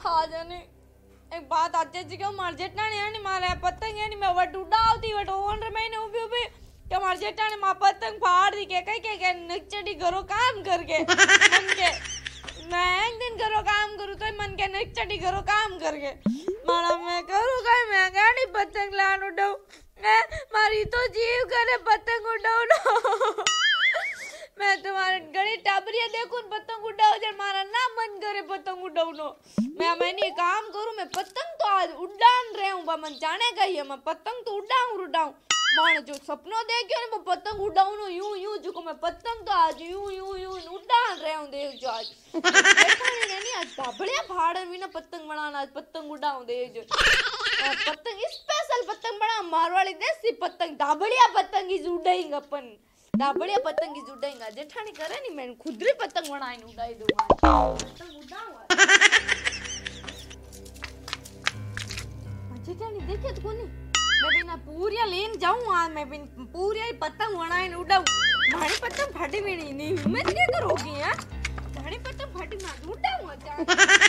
हाँ जाने एक बात आज जी क्यों मार जेठाणी है नी मारे पतंग है नी मैं वट उड़ावती वट ओन रे मैंने उभी के मार जेठाणी मा पतंग फाड़ दी के कई नचड़ी करो काम करके मन के मैं एक दिन करो काम करूँ तो मन के नचड़ी करो काम करके मारा मैं करूँ कहीं मैं गाड़ी पतंग लान उड़ाऊं मारी तो जीव करे पतंग उड़ाऊं मैं तुम्हारे गणी टाबरिया देखूं पतंग उड़ाओ जब मारा ना मन करे पतंग उड़ाऊनो मैंने काम करूं मैं पतंग तो आज उड़ान रहे हूं मन जाने गई है मैं पतंग तो उड़ाऊं माने जो सपनों देखियो ने मैं पतंग उड़ाऊनो यूं जो मैं पतंग तो आज यूं उड़ान रहे हूं देख जो आज नहीं आज बाबड़िया फाड़ भी ना पतंग बनाना आज पतंग उड़ाऊं देख जो पतंग स्पेशल पतंग बना मारवाड़ी देसी पतंग दाबड़िया पतंग ही उड़ाएंगे अपन दाबड़िया पतंग ही उड़ाएंगे जेठानी करे नहीं मैं खुदरी पतंग बनाई उड़ाई दूंगा पतंग उड़ाऊंगा जेठानी देखे तो कोनी मैं बिना पूरिया लेन जाऊं आज मैं बिन पूरिया पतंग बनाई उड़ाऊं मारी पतंग फाटी भी नहीं हिम्मत क्या करोगी यार मारी पतंग फाटी ना उड़ाऊं आज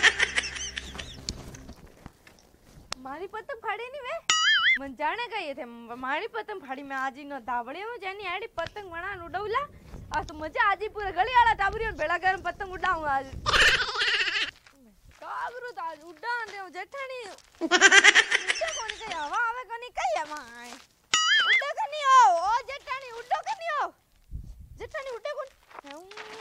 मारी पतंग फाड़ी नहीं वे मन जाने गए थे मारी पतंग फाड़ी में आज इन दावड़िया में जानी आड़ी पतंग बना उड़ाऊला आज तो मजा आज ही पूरा गली वाला टाबरी और बेड़ा गरम पतंग उड़ाऊं आज काबरू तो आज उड़ान दे जेठानी उड़े कोनी कई हवा आवे कोनी कई हवा आए उड़े कनी ओ जेठानी उड़ो कनी ओ जेठानी उड़े कोन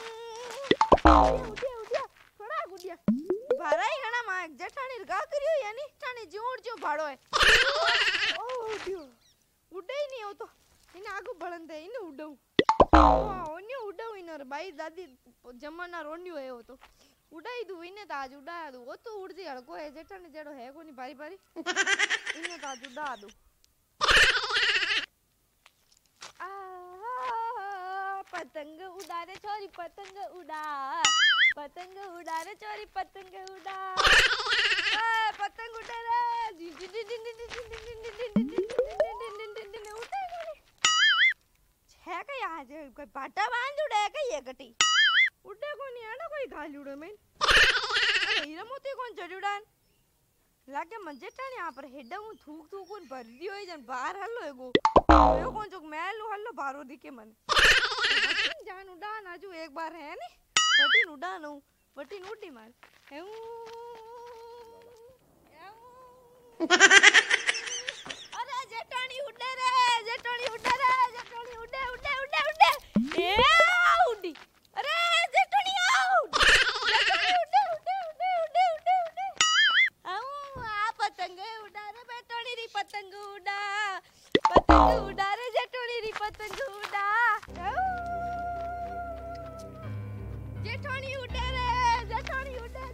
उड़िया थोड़ा गुडिया भाराई घणा मा जेठानी गा करियो यानी जेठानी जोड़ जो भाड़ो है ओ दियो उड़े ही नहीं हो तो इने आगु बळन दे इने उड़ऊ ओन्यो उड़ऊ इनर बाई दादी जमाना रोन्यो है वो तो उड़ाई दू इने ताज उड़ाया दू वो तो उड़ जी हड़को है जेठानी जेड़ो है कोनी बारी बारी इने ताज उड़ा दू पतंग उड़ा रे छोरी पतंग उड़ा रे छोरी पतंग उड़ा पतंग उड़े रे है का यहाँ जे कोई पाटा बांध उड़े का ये गटी उड़े कोनी आना कोई गाल उड़े में हीरा मोती कौन चढ़ुड़ान लागे मंजेटानी यहाँ पर हेडा हूँ थूक कौन भर दियो है जन बाहर हल्लो एगो यो कौन जो मैल हल्लो बारो दिखे मन जान उड़ान आजू एक बार है नी बटिन उड़ान हूँ बटिन उड़ी मार अरे जेठानी उड़े रे जेठानी उड़े रे जेठानी उड़े ए उड़ी अरे जेठानी उड़े आ पतंग उड़ा रे बेटोनी री पतंग उड़ा रे जेठोनी री पतंग उड़ा जेठोनी उड़े रे जेठोनी उड़े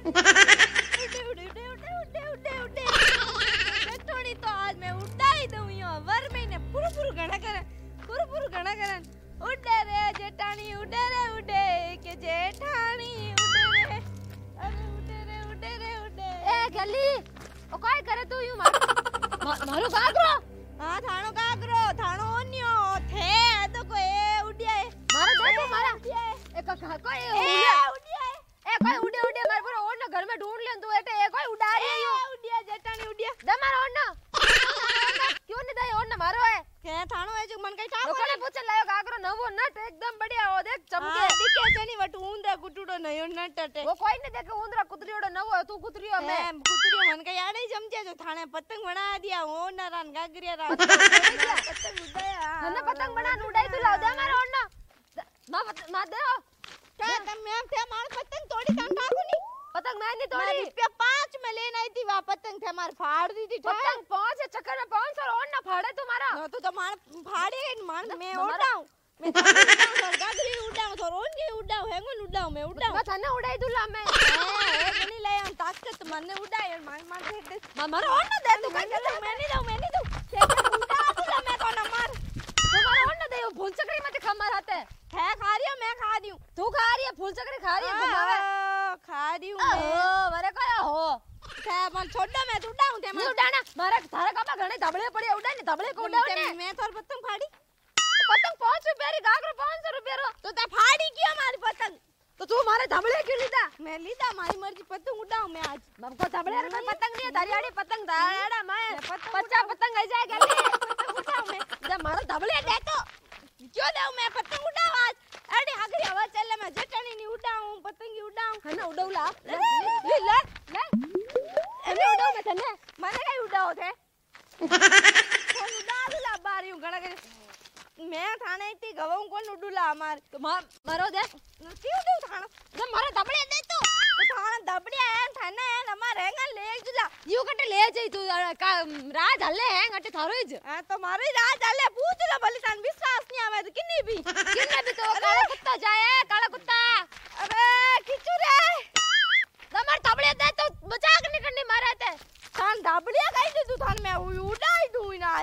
जेठोनी तो आज मैं उड़ा ही दूं यो वर महीने पूरा गणा करन उड़े रे जेठानी उड़े के जेठानी उड़े रे अरे उड़े ए गली ओ काय करे तू यू मारो गागरो हां थाणो ओन्यो थे तो को ए उड़िया है मारो देखो मारा ए का कोई उड़िया ए कोई उड़े मार पर और ना घर में ढूंढ ले तू ए कोई उड़ा रही है उड़िया जेठानी उड़िया दे मारो और ना क्यों नहीं दे और ना मारो है के थाणो है जो मन कई ठाको कोने पूछ लायो गागरो नवो नट एकदम बढ़िया ओ देख चमके दिखे जनी वट ऊंदरा कुटुडो नयो नट टटे वो कोई नहीं देखे ऊंदरा कुतरियोडो नवो तू कुतरियो मैं कुतरियो मन कई आड़े जमजे जो थाने पतंग बना दिया ओ ना रान गागरिया रान पतंग उड़ाया हने पतंग बना उड़ाई तू लाव दे मारो और ना मा दे क्या तुम मैम थे मार पतंग तोड़ी तम ठाको नहीं पतंग मैं नहीं तोड़ी रुपया 5 में लेन आई थी वा पतंग थे मार फाड़ दी थी पतंग 5 है चक्कर में 500 और ना फाड़े तुम्हारा न तो मार फाड़े मान मैं उड़ाऊं मैं गागरी उड़ाऊं तो रोंगी उड़ाऊं हेंगन उड़ाऊं मैं थाने उड़ाई दूला मैं ए बनी ले हम ताकत मने उड़ाई मार दे मारो और ना दे तू मैं नहीं दूं उड़ा दूला मैं तो ना मार तुम्हारा और ना दे फूल चक्री मत खा मारते है खा रही हूं मैं खा रही हूं तू खा रही है फूल चक्री खा रही है घुमावे खा रही हूं मैं मरे कया हो थे मन छोड़ मैं उड़ाऊं ते मैं उड़ाना मारे थारा कापा घणे धबळे पड़ी उड़ा नहीं धबळे को उड़ा ने मैं तोर पतंग फाड़ी पतंग 5 रुपया री गागरो 500 रुपया रो तो ते फाड़ी क्यों मारी पतंग तो तू मारे धबले क्यों लीधा? मैं लीधा मारी मर्जी पतंग उड़ाऊं मैं आज। हमको धबले रे कोई पतंग नहीं धरियाड़ी पतंग धाड़ा मैं पतंग 50 पतंग आ जाए गली पतंग उड़ाऊं मैं। जब मारो धबले दे तो क्यों दूं मैं पतंग उड़ाऊं आज? अरे हगरी हवा चले मैं जटनी नहीं उड़ाऊं पतंग उड़ाऊं। है ना उड़ौला ले ले ले अरे उड़ाओ मैं तने મને કઈ ઉડાવો છે કોણ ઉડાવલા બારીયું ઘણા કરે मैं थाने इतनी गवाऊं कौन उडुला हमार तो मारो दे नती उडू थाना जब मारो धबले दे तो थाना दबड़िया है थाना है हमार हैंगा ले जुला यू कटे ले जाई तू राज हल्ले है गटे थारो ज हां तो मारो राज हल्ले पूछ लो भले थान विश्वास नहीं आवे तो किन्नी भी तो काला कुत्ता जाए काला कुत्ता अबे किचू रे हमार धबले दे तो मजाक नहीं करनी मारे थे थान दबड़िया कही दे तू थान मैं उड़ाई दूं ना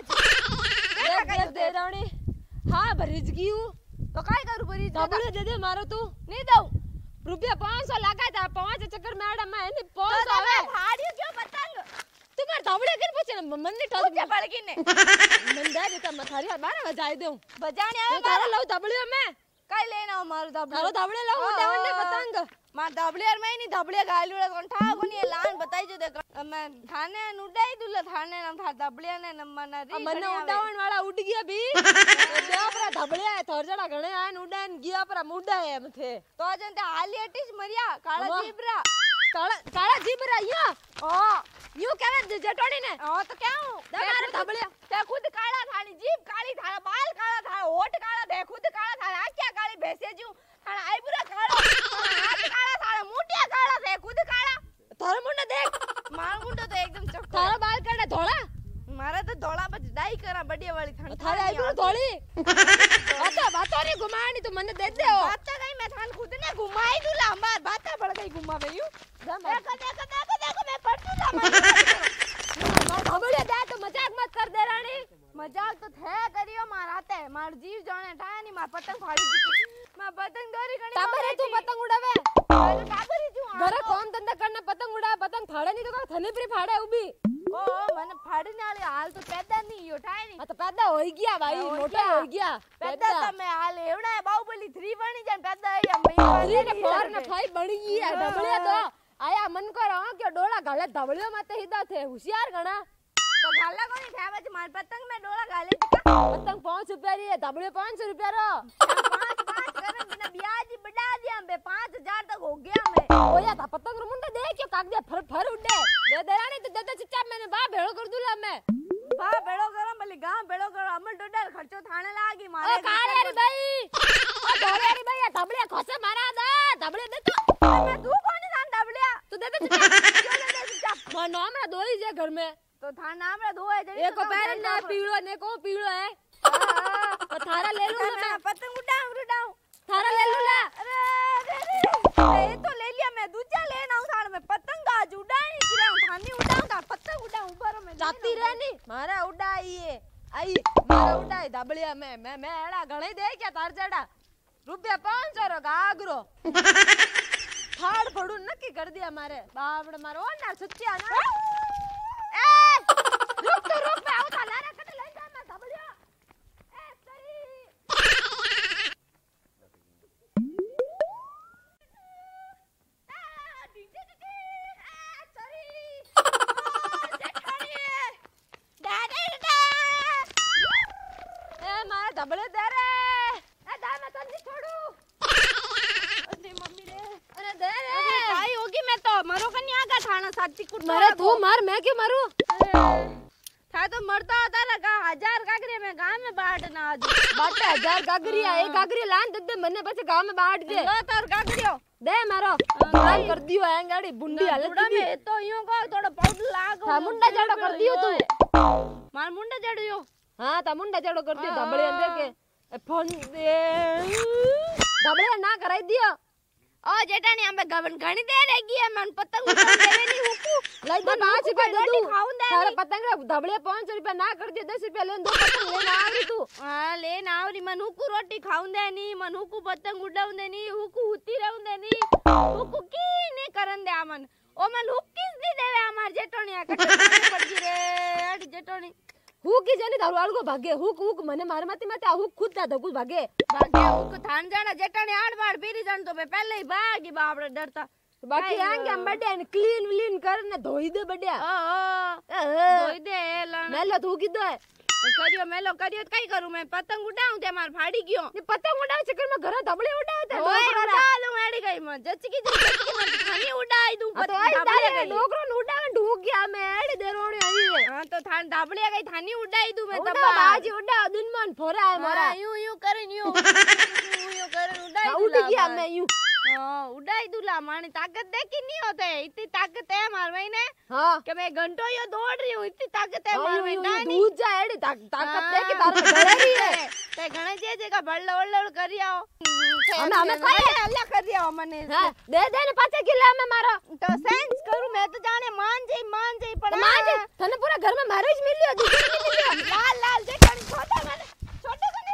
आज दे रानी हां भरीज गई तो काय करू भरी धबले दे दे मारो तू नहीं दऊं रुपया 500 लगा था 5 चक्कर मैडम मैं नहीं 500 तो है भाड़ियो क्यों पतंग तुम्हारे धबले किन पूछे मन नहीं ठोक पूछे पड़गी ने मन दे देता मथारी बारे बजाई दूं बजाने मैं तारा लऊ धबले में काय लेना मारो धबले तारो धबले लऊ देवने पतंग मार धबले में नहीं धबले गालुड़ा कोन ठा कोनी ये लान बताई जो देख मैं थाने उड़ाई दुला थाने नम था धबले ने नम्मा री मने उड़ावन वाला उड़ गया भी देव पर धबले है थोरजड़ा घणे आन उड़ान गया पर मुडा है मथे तो जन ते हाली अटिस मरिया काला जीब्रा काला जीब्रा यो ओ यू कहवे जटोड़ी ने ओ तो क्या हूं दे मारो धबले ते खुद काला थानी जीभ काली थारा बाल काला थारा होठ काला दे खुद काला थारा क्या काली भैंसे जू थारा आईब्रो काला हाथ काला थारा मुंडिया काला दे खुद काला थारा मुंडा देख मार मुंडो तो एकदम चक्कर थारा बाल काला धोला मारा तो धोला बच डाई करा बढ़िया वाली थान थारा आईब्रो धोली बातो रे घुमानी तू मने दे दे ओ बात गई मैं थान खुद ने घुमाई दूला हमार बात पड़ गई घुमावे यू देखो मैं पड़ दूला मार धबले दे तो मजाक मत कर दे रानी मजाक तो थे करियो मार आते मार जीव जाने ठाया नहीं मार पतंग फाड़ी दी मैं पतंग दोरी गणी ताबरे तू पतंग उड़ावे ताबरी जू घरे काम धंधा करना पतंग उड़ा पतंग फाड़े नहीं तो का थने पर फाड़े उबी ओ मने फाड़ने वाली हाल तो पैदा नहीं यो ठाया नहीं तो पैदा हो गया भाई मोटा हो गया पैदा तो मैं हाल एवड़ा है बाहुबली 3 बनी जान पैदा है हम 3 ने 4 ने 5 बन गई है धबले तो आया मन को रहा कि डोला गाले धबले मत हिदा थे होशियार गणा तो गाला कोनी थे बच मार पतंग में डोला गाले टिका पतंग 5 रुपया री है धबले 500 रुपया रो 5 करन बिना ब्याज बढ़ा दिया बे 5000 तक हो गया मैं ओया था पतंग मुंडा देख क्यों काग दे फर उड़े दे देरानी तो दे चिट्टा मैंने बा भेड़ो कर दूला मैं बा भेड़ो करो भले गांव भेड़ो करो अमल डोडर खर्चो थाने लागी मारे ओ काले रे भाई ओ धोले रे भाई धबले खोसे मारा दा धबले दे तो मैं तू कौन थान धबलिया तू दे चिट्टा क्यों दे चिट्टा मैं नाम रे दो ही जे घर में तो थान नाम रे दो है जड़ी एक को पैर ना पीड़ो ने को पीड़ो है तो थारा ले लूं मैं पतंग उड़ाऊं थारा ले लूं ला अरे तो ले लिया मैं दूसरा लेना हूं थान में पतंग आज उड़ाई चिरा थानी उड़ाऊं था पतंग उड़ाऊं ऊपर में जाती रहनी मारा उड़ाई है आई मारा उड़ाई धबलिया में मैं एड़ा घणे दे क्या तार जड़ा रुपया 500 रो गागरो फाड़ फड़ू नक्की कर दिया मारे बावड़ मारो ना सच्चिया ना ए रुक तो रुक मैं आवता लारा कट ले जा मैं धबलिया ए सही धबले दे रे ए दा मैं तन्नी छोड़ू अरे मम्मी रे अरे दे रे काई होगी मैं तो मरो कन्या का थाना साथी कुट मारे तू मार मैं क्यों मारू था तो मरता होता लगा 1000 गागरे में गांव में बांटना आज बाटे 1000 गागरी है एक गागरी लान दे मने પછી गांव में बांट दे लो तार गागरियो दे मारो काम कर दियो है गाड़ी बुंडी हालत बुढ़ा में तो यूं को थोड़ा पाउडर लाग था मुंडा जड़ो कर दियो तू मार मुंडा जड़ियो हां ता मुंडा जड़ो कर दियो धबले अंदर के फोन दे धबले ना कराई दियो ओ जेठानी हमें गवन घणी दे रहेगी है मन पतंग उड़ा देवे नहीं हुकू लाई तो 5 रुपया दे दूं खाऊं दे तारा पतंग रे धबले 500 रुपया ना कर दियो 10 रुपया लेन दो पतंग लेना आवरी तू हां लेन आवरी मन हुकू रोटी खाऊं दे नहीं मन हुकू पतंग उड़ाऊं दे नहीं हुकू हुती रहूं दे नहीं हुकू की नहीं करन दे आमन ओ मन हुक्कीस नहीं देवे हमार जेठोनिया कट पड़ गी रे अड़ी जेठोनी હું કી જાને તારું આળગો ભાગે હું મને મારમાતી માતે હું ખુદ તા ધકું ભાગે ભાગે હું થાન જાણા જેટાણી આડબાડ પીરી જાણ તો પહેલે ભાગી બા આપણે ડરતા બાકી આંગે આમ બડ્યા ને ક્લીન વ્લીન કરીને ધોઈ દે બડ્યા ધોઈ દે લણ મેલો તું કીધો કર્યો મેલો કર્યો તો કઈ કરું મેં પતંગ ઉડાવું તે માર ફાડી ગયો ને પતંગ ઉડાવ ચક્કર માં ઘરે ધબળે ઉડાવતા ઓય ઉડાલું એડી ગઈ માં જચકી થાની ઉડાઈ દઉં તો આઈ તારે ડોકરો ને ઉડાવન ઢૂક ગયા મે એડી દેરોણી આવી હા તો થાન ધાબળિયા ગઈ થાની ઉડાઈ દઉં મેં ઉડાવ બાજી ઉડાવ દિનમન ફોરાય મારા યુ કરીને યુ કરીને ઉડાઈ દઉં ઉડી ગયા મે યુ ઉડાઈ દુલા માણી તાकत देखी नहीं होते इतनी ताकत है मार महीने हां कि मैं घंटों यो दौड़ रही हूं इतनी ताकत है मार महीने दूध जा एडी ताकत दे के तारे डरेरी है ते घणे जे जगह बल्ल वल्ल કરી આવો અમે કોઈ અલ્લા કરી આવો મને હા દે ને પાછા કિલ્લા મે મારો તો સેન્સ કરું મેં તો જાણે માન જઈ પણ માન તને પૂરા ઘર માં મારે જ મિલ્યો દીકરી મિલ્યો લાલ લાલ જે કણ છોટા મને